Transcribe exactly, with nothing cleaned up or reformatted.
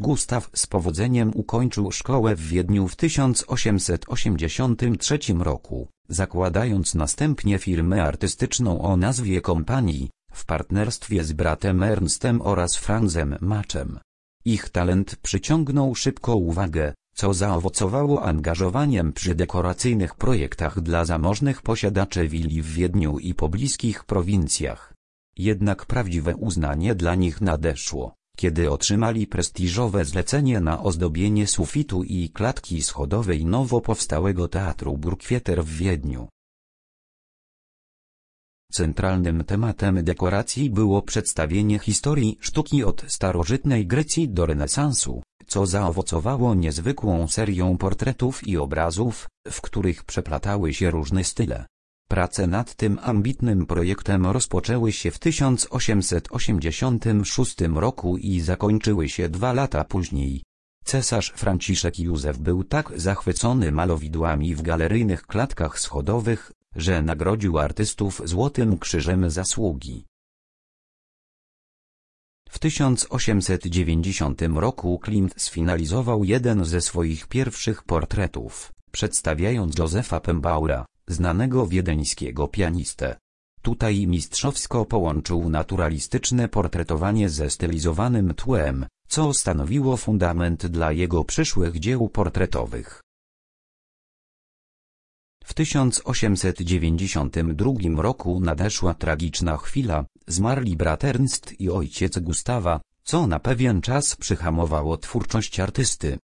Gustaw z powodzeniem ukończył szkołę w Wiedniu w tysiąc osiemset osiemdziesiątym trzecim roku, zakładając następnie firmę artystyczną o nazwie Kompanii, w partnerstwie z bratem Ernstem oraz Franzem Maczem. Ich talent przyciągnął szybko uwagę, co zaowocowało angażowaniem przy dekoracyjnych projektach dla zamożnych posiadaczy willi w Wiedniu i pobliskich prowincjach. Jednak prawdziwe uznanie dla nich nadeszło, kiedy otrzymali prestiżowe zlecenie na ozdobienie sufitu i klatki schodowej nowo powstałego Teatru Burgtheater w Wiedniu. Centralnym tematem dekoracji było przedstawienie historii sztuki od starożytnej Grecji do renesansu, co zaowocowało niezwykłą serią portretów i obrazów, w których przeplatały się różne style. Prace nad tym ambitnym projektem rozpoczęły się w tysiąc osiemset osiemdziesiątym szóstym roku i zakończyły się dwa lata później. Cesarz Franciszek Józef był tak zachwycony malowidłami w galeryjnych klatkach schodowych, że nagrodził artystów Złotym Krzyżem Zasługi. W tysiąc osiemset dziewięćdziesiątym roku Klimt sfinalizował jeden ze swoich pierwszych portretów, przedstawiając Józefa Pembaura, znanego wiedeńskiego pianistę. Tutaj mistrzowsko połączył naturalistyczne portretowanie ze stylizowanym tłem, co stanowiło fundament dla jego przyszłych dzieł portretowych. W tysiąc osiemset dziewięćdziesiątym drugim roku nadeszła tragiczna chwila, zmarli brat Ernst i ojciec Gustawa, co na pewien czas przyhamowało twórczość artysty.